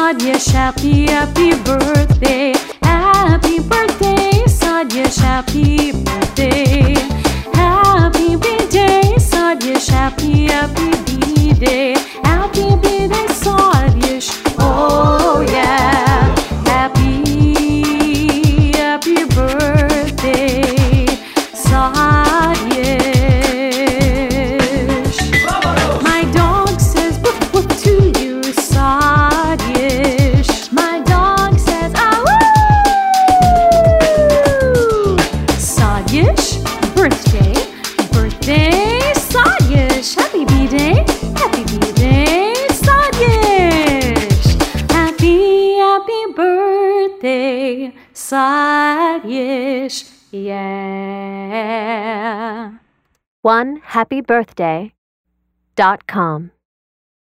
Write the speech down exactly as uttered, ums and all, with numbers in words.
Sadyesh, happy, happy birthday. Happy birthday, Sadyesh, happy birthday. Happy B-day, Sadyesh, happy, happy B-day. Happy B-day, Sadyesh, oh yeah. Happy, happy birthday, Sadyesh. My dog says woof woof to you, Sadyesh. My dog says ah woo. Sadyesh, birthday, birthday, Sadyesh. Happy B-day, happy B-day, Sadyesh. Happy, happy birthday, Sadyesh, yeah. one happy birthday dot com